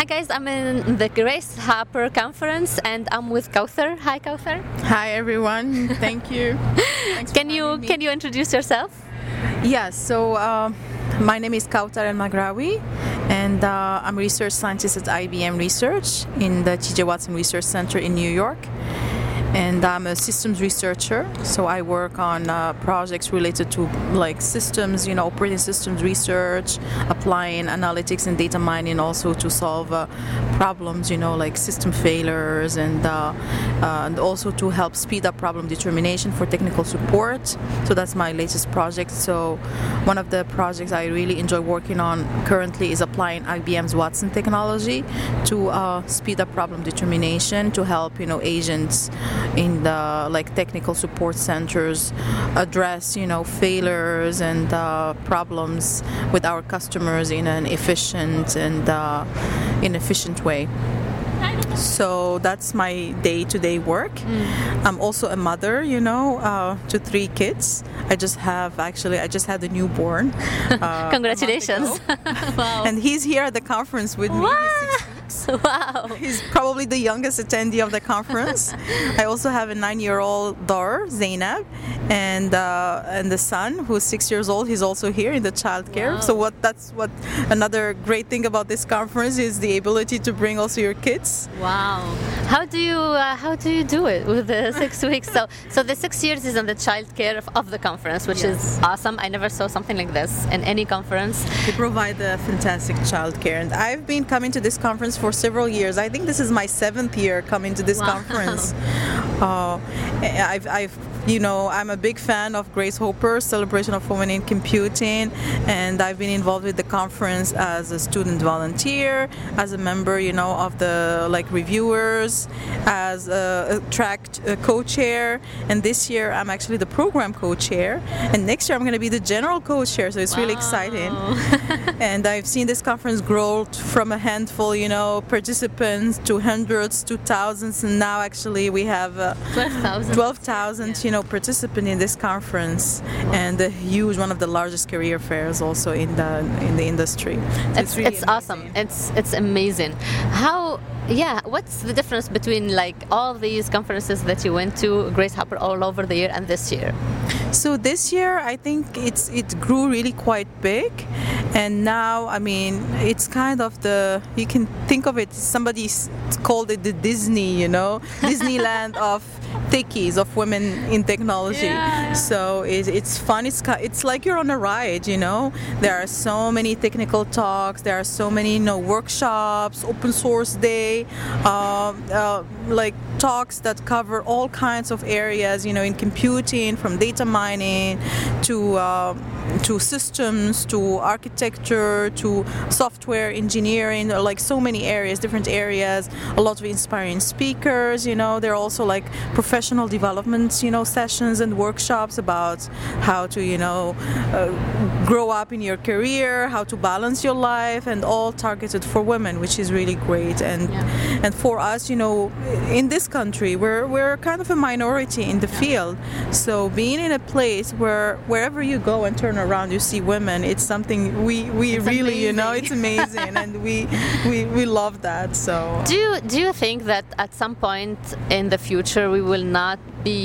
guys, I'm in the Grace Hopper conference and I'm with Kauthar. Hi Kauthar. Hi everyone. Thank you. Thanks Can you introduce yourself? Yes. So my name is Kauthar El-Maghraoui, and I'm a research scientist at IBM Research in the T.J. Watson Research Center in New York. And I'm a systems researcher, so I work on projects related to like systems, operating systems research, applying analytics and data mining also to solve problems, like system failures, and also to help speed up problem determination for technical support. So that's my latest project. So one of the projects I really enjoy working on currently is applying IBM's Watson technology to speed up problem determination, to help agents in the technical support centers address failures and problems with our customers in an efficient way. So that's my day-to-day work. I'm also a mother, to 3 kids. I just had a newborn. Congratulations! Wow. And he's here at the conference with me. He's 6 weeks. Wow! He's probably the youngest attendee of the conference. I also have a 9-year-old daughter, Zainab, and the son who's 6 years old. He's also here in the childcare. Wow. So that's what another great thing about this conference is, the ability to bring also your kids. Wow! How do you do it with the 6 weeks? So the 6 years is on the childcare of the conference, which is awesome. I never saw something like this in any conference. They provide a fantastic childcare, and I've been coming to this conference for several years. I think this is my 7th year coming to this conference. I'm a big fan of Grace Hopper, Celebration of Women in Computing, and I've been involved with the conference as a student volunteer, as a member, of the reviewers, as a track co-chair, and this year I'm actually the program co-chair, and next year I'm going to be the general co-chair, so it's really exciting. And I've seen this conference grow from a handful, participants to hundreds to thousands, and now actually we have 12,000, participants in this conference, and a huge, one of the largest career fairs also in the industry. So it's awesome. It's amazing. What's the difference between all these conferences that you went to, Grace Hopper, all over the year, and this year? So this year, I think it grew really quite big, and now, it's kind of you can think of it, somebody called it the Disney, Disneyland of techies, of women in technology. Yeah. So it's fun. It's like you're on a ride, There are so many technical talks. There are so many, workshops, open source day, talks that cover all kinds of areas, in computing, from data mining to systems, to architecture, to software engineering, so many areas, different areas, a lot of inspiring speakers, there are also professional development, sessions and workshops about how to, grow up in your career, how to balance your life, and all targeted for women, which is really great. And for us, in this country, we're kind of a minority in the field. So being in a place where wherever you go and turn around, you see women, it's something we really, amazing. It's amazing, and we love that. So do you think that at some point in the future we will not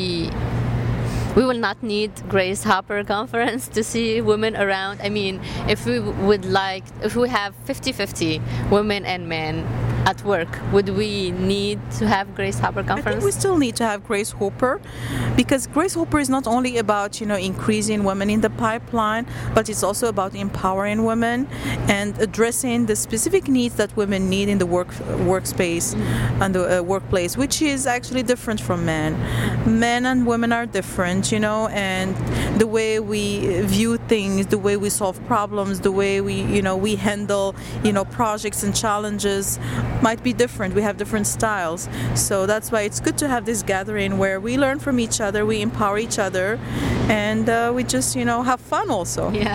need Grace Hopper conference to see women around? If we have 50-50 women and men at work, would we need to have Grace Hopper conference? I think we still need to have Grace Hopper, because Grace Hopper is not only about increasing women in the pipeline, but it's also about empowering women and addressing the specific needs that women need in the workspace and the workplace, which is actually different from men. Men and women are different, and the way we view things, the way we solve problems, the way we handle projects and challenges might be different. We have different styles. So that's why it's good to have this gathering where we learn from each other, we empower each other, and we just, have fun also. Yeah.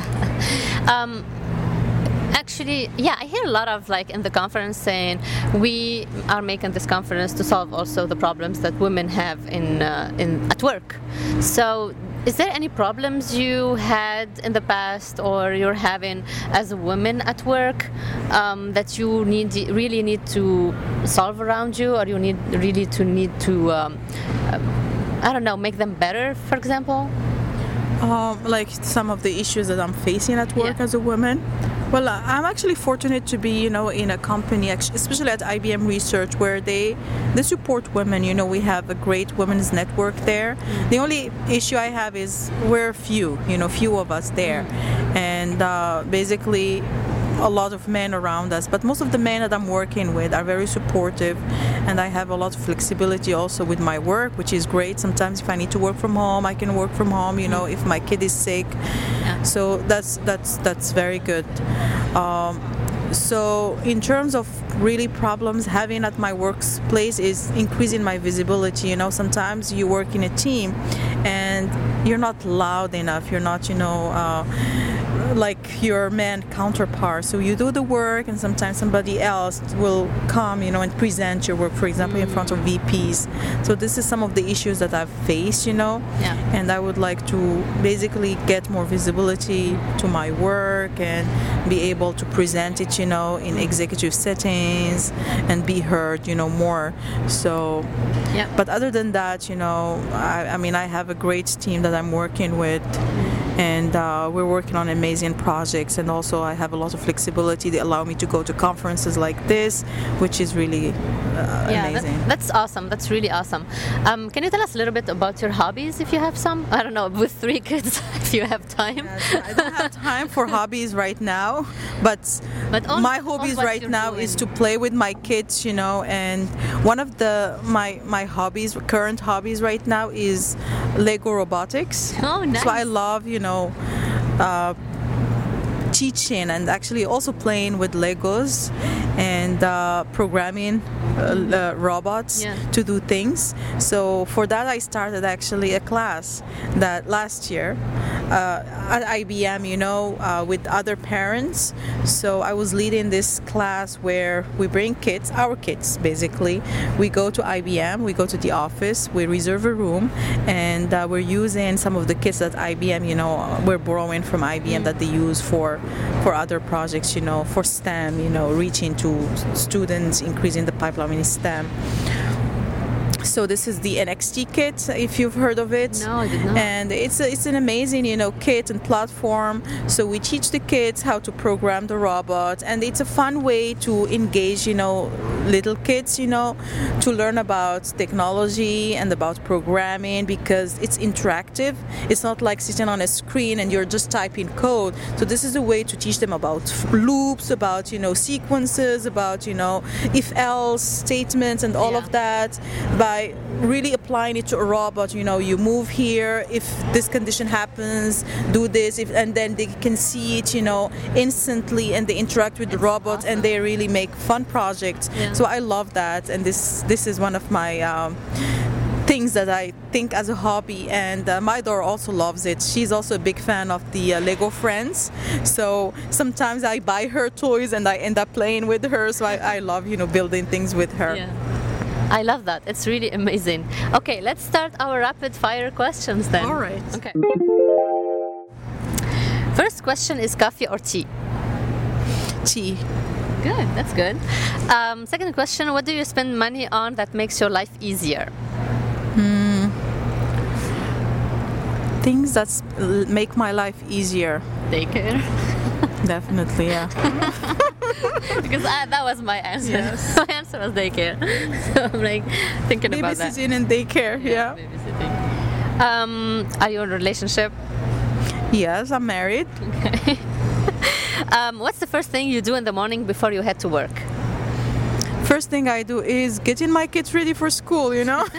Actually, I hear a lot of in the conference saying we are making this conference to solve also the problems that women have in at work. So Is there any problems you had in the past or you're having as a woman at work that you really need to solve around you, or you need to I don't know, make them better, for example? Like some of the issues that I'm facing at work as a woman. Well, I'm actually fortunate to be, in a company, especially at IBM Research, where they support women. We have a great women's network there. The only issue I have is we're few of us there, and basically a lot of men around us, but most of the men that I'm working with are very supportive, and I have a lot of flexibility also with my work, which is great. Sometimes if I need to work from home, I can work from home, if my kid is sick. So that's very good. So in terms of really problems having at my workplace is increasing my visibility. Sometimes you work in a team and you're not loud enough, you're not like your man counterpart. So you do the work, and sometimes somebody else will come, and present your work, for example, in front of VPs. So this is some of the issues that I've faced, and I would like to basically get more visibility to my work and be able to present it, in executive settings and be heard, more. So, but other than that, I have a great team that I'm working with, and we're working on amazing projects, and also I have a lot of flexibility. They allow me to go to conferences like this, which is really amazing. That's awesome. That's really awesome. Can you tell us a little bit about your hobbies, if you have some? I don't know, with 3 kids, if you have time. Yes, I don't have time for hobbies right now, but my hobbies right now is to play with my kids, and one of my hobbies, current hobbies right now, is Lego robotics. Oh, nice. So I love, teaching and actually also playing with Legos and programming robots to do things. So for that I started actually a class that last year at IBM, with other parents. So I was leading this class where we bring kids, our kids basically. We go to IBM, we go to the office, we reserve a room, and we're using some of the kits that IBM, we're borrowing from IBM that they use for other projects, for STEM, reaching to students, increasing the pipeline in STEM. So this is the NXT kit, if you've heard of it. No, I did not. And it's an amazing, kit and platform. So we teach the kids how to program the robot, and it's a fun way to engage, little kids, to learn about technology and about programming, because it's interactive. It's not like sitting on a screen and you're just typing code. So this is a way to teach them about loops, about, sequences, about, if-else statements and all of that, by really applying it to a robot. You move here, if this condition happens, do this, and then they can see it, instantly, and they interact with the robot, and they really make fun projects. So I love that, and this is one of my things that I think as a hobby, and my daughter also loves it. She's also a big fan of the Lego Friends, so sometimes I buy her toys and I end up playing with her, so I love building things with her. I love that. It's really amazing. Okay, let's start our rapid fire questions then. All right. Okay. First question is coffee or tea? Tea. Good, that's good. Second question, what do you spend money on that makes your life easier? Things that make my life easier. Daycare. Definitely, yeah. Because that was my answer. Yes. My answer was daycare. So I'm thinking about that. Babysitting and daycare, yeah. Babysitting. Are you in a relationship? Yes, I'm married. Okay. What's the first thing you do in the morning before you head to work? First thing I do is getting my kids ready for school,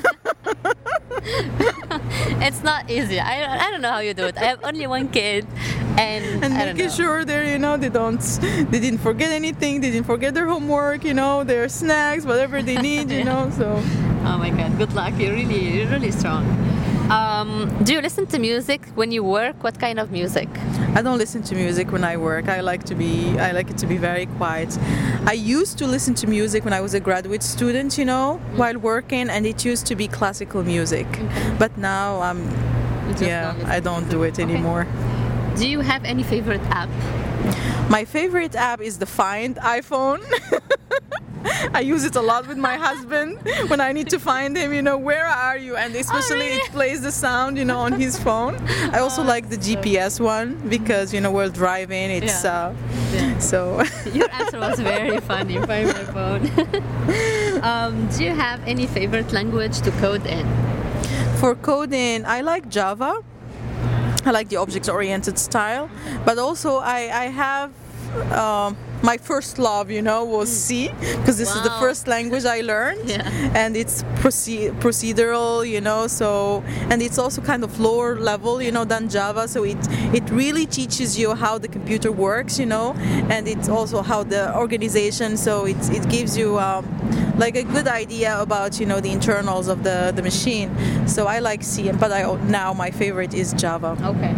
It's not easy. I don't know how you do it. I have only one kid, and making sure they didn't forget anything, they didn't forget their homework, their snacks, whatever they need, So. Oh my God! Good luck. You're really strong. Do you listen to music when you work? What kind of music? I don't listen to music when I work. I like it to be very quiet. I used to listen to music when I was a graduate student, while working, and it used to be classical music. Okay. But now I'm Just Yeah, long as I don't do it anymore. Do you have any favorite app? My favorite app is the Find iPhone. I use it a lot with my husband when I need to find him, where are you? And especially really? it plays the sound, on his phone. I also like the GPS one because, we're driving. It's Yeah. so. Your answer was very funny. Find my phone. Do you have any favorite language to code in? For coding, I like Java. I like the object-oriented style, but also I have my first love, was C, because this is the Wow. first language I learned, Yeah. and it's procedural, so, and it's also kind of lower level, than Java, so it really teaches you how the computer works, and it's also how the organization, so it gives you like a good idea about, the internals of the machine. So I like C, but now my favorite is Java. Okay.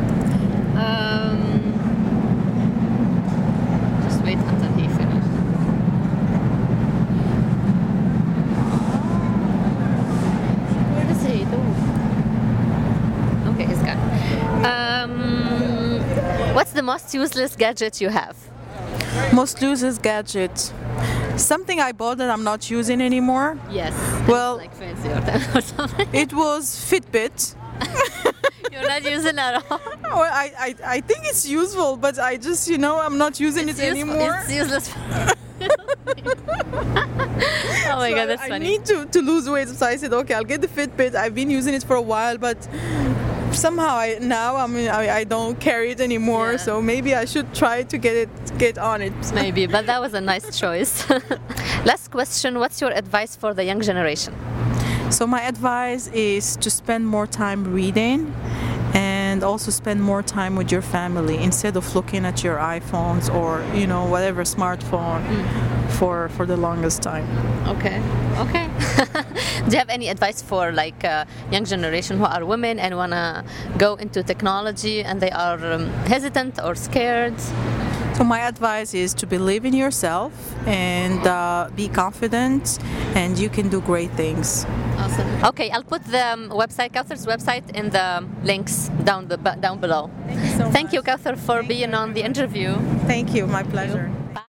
Just wait until he finishes. Where is he? Okay, he's gone. What's the most useless gadget you have? Most useless gadget. Something I bought that I'm not using anymore. Yes. Well- like fancy or something. It was Fitbit. You're not using it at all. Well, I think it's useful, but I just, I'm not using it anymore. It's useless. Oh my god, that's I funny. need to lose weight, so I said, okay, I'll get the Fitbit. I've been using it for a while, but somehow I don't carry it anymore. Yeah. So maybe I should try to get on it. Maybe, but that was a nice choice. Last question, what's your advice for the young generation? So my advice is to spend more time reading and also spend more time with your family instead of looking at your iPhones or whatever smartphone for the longest time. Okay. Do you have any advice for like young generation who are women and want to go into technology and they are hesitant or scared? So my advice is to believe in yourself and be confident, and you can do great things. Awesome. Okay, I'll put the website, Kautar's website, in the links down below. Thank you so Thank you, much. Kautar, for being on the interview. Thank you. My pleasure.